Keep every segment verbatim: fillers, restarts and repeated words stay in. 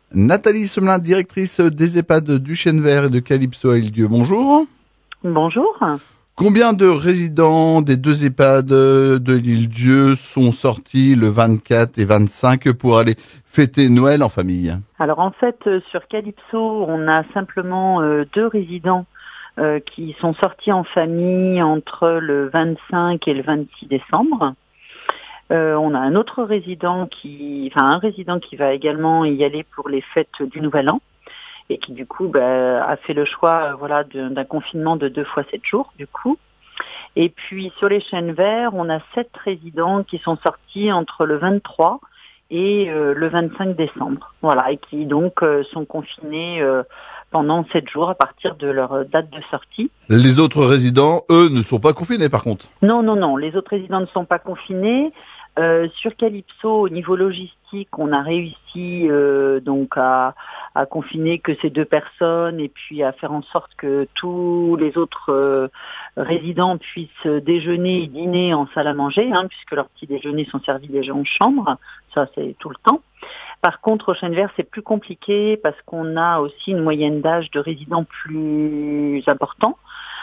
Nathalie Semelin, directrice des EHPAD du Chêne Vert et de Calypso à Île-Dieu. Bonjour. Bonjour. Combien de résidents des deux EHPAD de l'Île-Dieu sont sortis le vingt-quatre et vingt-cinq pour aller fêter Noël en famille? Alors en fait, sur Calypso, on a simplement euh, deux résidents euh, qui sont sortis en famille entre le vingt-cinq et le vingt-six décembre. Euh, on a un autre résident qui, enfin un résident qui va également y aller pour les fêtes du Nouvel An et qui du coup bah, a fait le choix, euh, voilà, d'un confinement de deux fois sept jours du coup. Et puis sur les Chênes Verts, on a sept résidents qui sont sortis entre le vingt-trois et euh, le vingt-cinq décembre, voilà, et qui donc euh, sont confinés euh, pendant sept jours à partir de leur date de sortie. Les autres résidents, eux, ne sont pas confinés par contre? Non, non, non, les autres résidents ne sont pas confinés. Euh, sur Calypso, au niveau logistique, on a réussi euh, donc à, à confiner que ces deux personnes et puis à faire en sorte que tous les autres euh, résidents puissent déjeuner et dîner en salle à manger, hein, puisque leurs petits déjeuners sont servis déjà en chambre. Ça, c'est tout le temps. Par contre, au Chêne Vert, c'est plus compliqué parce qu'on a aussi une moyenne d'âge de résidents plus importants,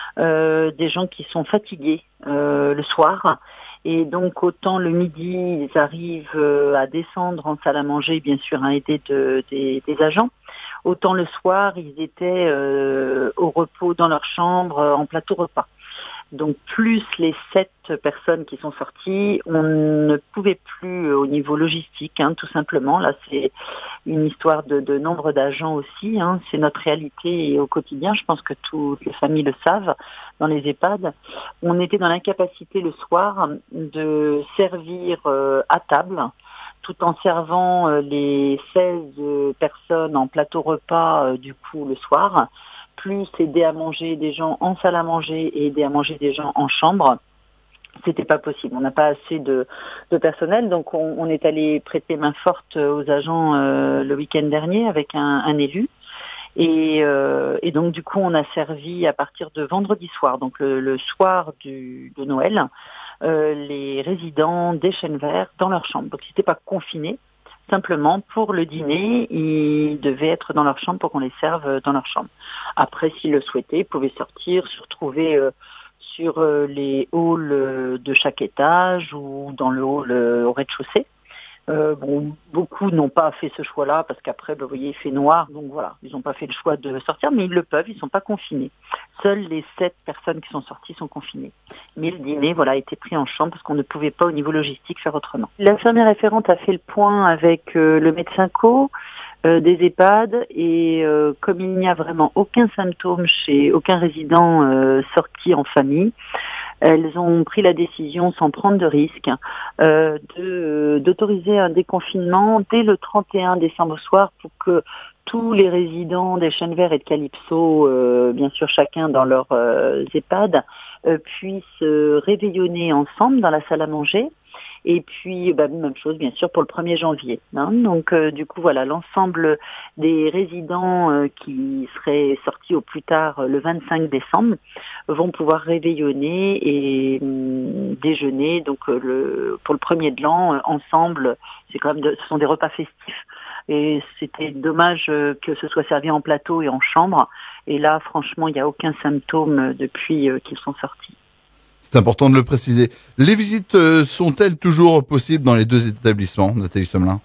euh, des gens qui sont fatigués euh, le soir. Et donc, autant le midi, ils arrivent euh, à descendre en salle à manger, bien sûr, à aider de, des, des agents. Autant le soir, ils étaient euh, au repos dans leur chambre, en plateau repas. Donc, plus les sept personnes qui sont sorties, on ne pouvait plus au niveau logistique, hein, tout simplement. Là, c'est une histoire de, de nombre d'agents aussi. Hein. C'est notre réalité au quotidien. Je pense que toutes les familles le savent dans les EHPAD. On était dans l'incapacité le soir de servir euh, à table, tout en servant euh, les seize euh, personnes en plateau repas euh, du coup le soir, plus aider à manger des gens en salle à manger et aider à manger des gens en chambre. C'était pas possible. On n'a pas assez de, de personnel, donc on, on est allé prêter main forte aux agents euh, le week-end dernier avec un, un élu. Et, euh, et donc du coup, on a servi à partir de vendredi soir, donc le, le soir du, de Noël, euh, les résidents des Chênes Verts dans leur chambre. Donc ils n'étaient pas confinés. Simplement, pour le dîner, ils devaient être dans leur chambre pour qu'on les serve dans leur chambre. Après, s'ils le souhaitaient, ils pouvaient sortir, se retrouver euh, sur euh, les halls euh, de chaque étage ou dans le hall euh, au rez-de-chaussée. Euh, bon, beaucoup n'ont pas fait ce choix-là parce qu'après, ben, vous voyez, il fait noir, donc voilà, ils n'ont pas fait le choix de sortir, mais ils le peuvent, ils ne sont pas confinés. Seules les sept personnes qui sont sorties sont confinées. Mais le dîner, voilà, a été pris en chambre parce qu'on ne pouvait pas, au niveau logistique, faire autrement. L'infirmière référente a fait le point avec euh, le médecin co euh, des EHPAD et euh, comme il n'y a vraiment aucun symptôme chez aucun résident euh, sorti en famille, elles ont pris la décision, sans prendre de risque, euh, de, d'autoriser un déconfinement dès le trente et un décembre soir pour que tous les résidents des Chênes Verts et de Calypso, euh, bien sûr chacun dans leur euh, EHPAD, euh, puissent euh, réveillonner ensemble dans la salle à manger. Et puis, bah, même chose, bien sûr, pour le premier janvier. Hein. Donc, euh, du coup, voilà, l'ensemble des résidents euh, qui seraient sortis au plus tard euh, le vingt-cinq décembre vont pouvoir réveillonner et hum, déjeuner. Donc, euh, le, pour le premier de l'an, euh, ensemble, c'est quand même, de, ce sont des repas festifs. Et c'était dommage euh, que ce soit servi en plateau et en chambre. Et là, franchement, il n'y a aucun symptôme depuis euh, qu'ils sont sortis. C'est important de le préciser. Les visites euh, sont-elles toujours possibles dans les deux établissements, Nathalie Semelin?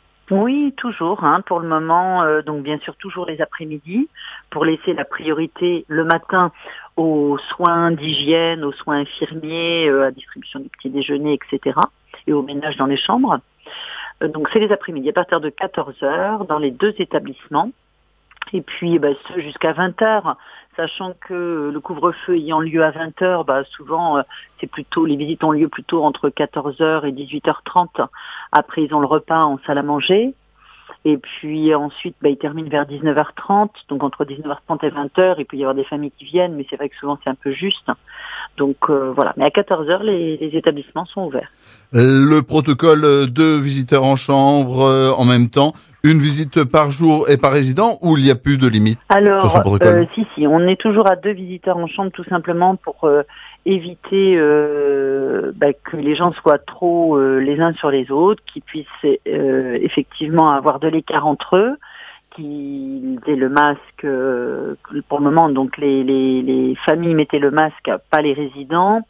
Oui, toujours. Hein, pour le moment, euh, donc bien sûr toujours les après-midi, pour laisser la priorité le matin aux soins d'hygiène, aux soins infirmiers, euh, à distribution du petit déjeuner, et cetera. Et au ménage dans les chambres. Euh, donc c'est les après-midi à partir de quatorze heures dans les deux établissements. Et puis bah, ce jusqu'à vingt heures, sachant que le couvre-feu ayant lieu à vingt heures, bah, souvent euh, c'est plutôt les visites ont lieu plutôt entre quatorze heures et dix-huit heures trente. Après ils ont le repas en salle à manger. Et puis ensuite, bah, ils terminent vers dix-neuf heures trente, donc entre dix-neuf heures trente et vingt heures, il peut y avoir des familles qui viennent, mais c'est vrai que souvent c'est un peu juste. Donc euh, voilà, mais à quatorze heures, les, les établissements sont ouverts. Le protocole de visiteurs en chambre euh, en même temps, une visite par jour et par résident, ou il n'y a plus de limite sur ce Alors, protocole? euh, si, si, on est toujours à deux visiteurs en chambre tout simplement pour euh, éviter euh, bah, que les gens soient trop euh, les uns sur les autres, qu'ils puissent euh, effectivement avoir de l'écart entre eux. qu'ils aient le masque euh, pour le moment. Donc les, les, les familles mettaient le masque, pas les résidents.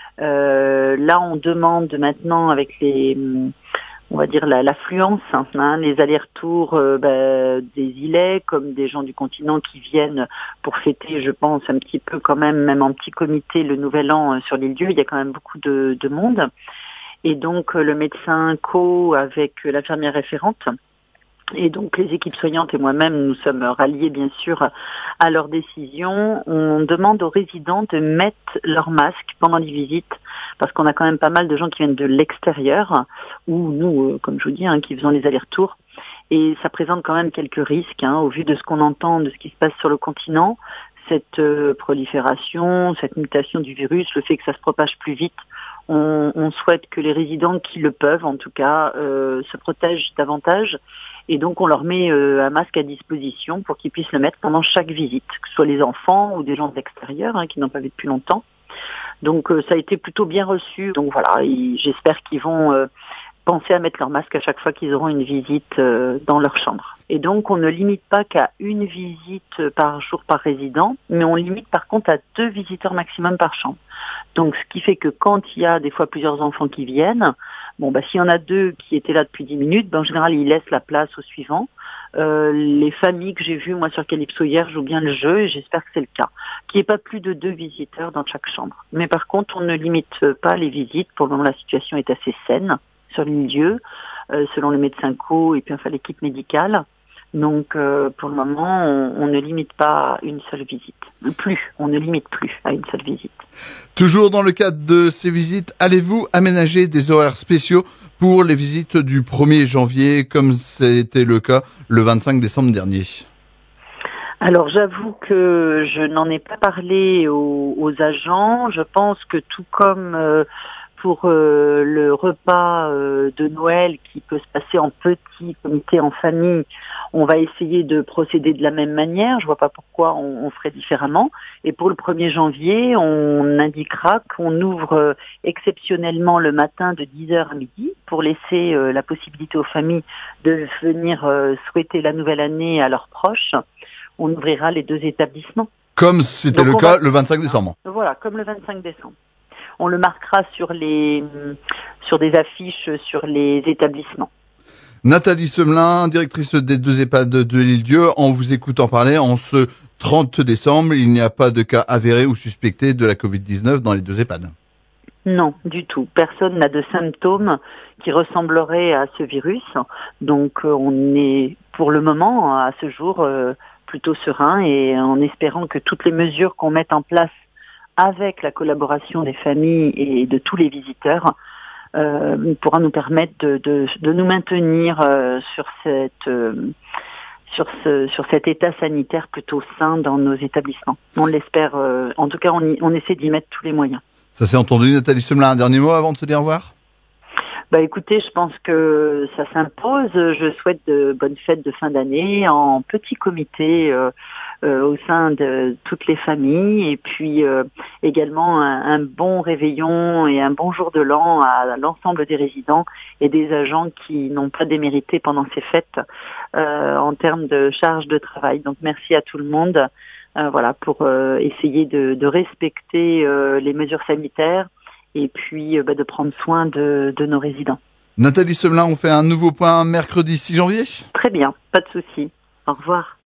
Euh, là, on demande maintenant avec les, on va dire la, l'affluence, hein, les allers-retours euh, bah, des îlets comme des gens du continent qui viennent pour fêter, je pense, un petit peu quand même, même en petit comité, le Nouvel An euh, sur l'île Dieu. Il y a quand même beaucoup de, de monde. Et donc euh, le médecin co avec euh, l'infirmière référente. Et donc les équipes soignantes et moi-même, nous sommes ralliés bien sûr à leurs décisions. On demande aux résidents de mettre leur masque pendant les visites, parce qu'on a quand même pas mal de gens qui viennent de l'extérieur, ou nous, comme je vous dis, hein, qui faisons les allers-retours. Et ça présente quand même quelques risques, hein, au vu de ce qu'on entend, de ce qui se passe sur le continent, cette euh, prolifération, cette mutation du virus, le fait que ça se propage plus vite. On, on souhaite que les résidents qui le peuvent, en tout cas, euh, se protègent davantage. Et donc, on leur met euh, un masque à disposition pour qu'ils puissent le mettre pendant chaque visite, que ce soit les enfants ou des gens de l'extérieur hein, qui n'ont pas vu depuis longtemps. Donc, euh, ça a été plutôt bien reçu. Donc voilà, et j'espère qu'ils vont euh, penser à mettre leur masque à chaque fois qu'ils auront une visite euh, dans leur chambre. Et donc, on ne limite pas qu'à une visite par jour par résident, mais on limite par contre à deux visiteurs maximum par chambre. Donc, ce qui fait que quand il y a des fois plusieurs enfants qui viennent, bon, bah, s'il y en a deux qui étaient là depuis dix minutes, bah, en général, ils laissent la place au suivant. Euh, les familles que j'ai vues, moi, sur Calypso hier, jouent bien le jeu et j'espère que c'est le cas. Qu'il n'y ait pas plus de deux visiteurs dans chaque chambre. Mais par contre, on ne limite pas les visites. Pour le moment, la situation est assez saine sur l'île Dieu, euh, selon le médecin co et puis enfin l'équipe médicale. Donc, euh, pour le moment, on, on ne limite pas une seule visite. Plus, on ne limite plus à une seule visite. Toujours dans le cadre de ces visites, allez-vous aménager des horaires spéciaux pour les visites du premier janvier, comme c'était le cas le vingt-cinq décembre dernier? Alors, j'avoue que je n'en ai pas parlé aux, aux agents. Je pense que tout comme euh, pour euh, le repas euh, de Noël qui peut se passer en petit comité, en famille, on va essayer de procéder de la même manière. Je vois pas pourquoi on, on ferait différemment. Et pour le premier janvier, on indiquera qu'on ouvre euh, exceptionnellement le matin de dix heures à midi pour laisser euh, la possibilité aux familles de venir euh, souhaiter la nouvelle année à leurs proches. On ouvrira les deux établissements. Comme c'était le cas va... le vingt-cinq décembre. Voilà, comme le vingt-cinq décembre. On le marquera sur les sur des affiches sur les établissements. Nathalie Semelin, directrice des deux EHPAD de l'île Dieu, en vous écoutant parler, en ce trente décembre, il n'y a pas de cas avérés ou suspectés de la covid dix-neuf dans les deux EHPAD. Non, du tout. Personne n'a de symptômes qui ressembleraient à ce virus. Donc on est pour le moment, à ce jour, euh, plutôt serein et en espérant que toutes les mesures qu'on mette en place avec la collaboration des familles et de tous les visiteurs euh, pourra nous permettre de, de, de nous maintenir euh, sur cette euh, sur ce sur cet état sanitaire plutôt sain dans nos établissements. On l'espère. Euh, en tout cas, on, y, on essaie d'y mettre tous les moyens. Ça s'est entendu, Nathalie Semelin. Un dernier mot avant de se dire au revoir? Bah écoutez, je pense que ça s'impose. Je souhaite de bonnes fêtes de fin d'année en petit comité euh, euh, au sein de toutes les familles et puis euh, également un, un bon réveillon et un bon jour de l'an à l'ensemble des résidents et des agents qui n'ont pas démérité pendant ces fêtes euh, en termes de charge de travail. Donc merci à tout le monde euh, voilà, pour euh, essayer de, de respecter euh, les mesures sanitaires et puis euh, bah, de prendre soin de, de nos résidents. Nathalie Semelin, on fait un nouveau point mercredi six janvier? Très bien, pas de souci. Au revoir.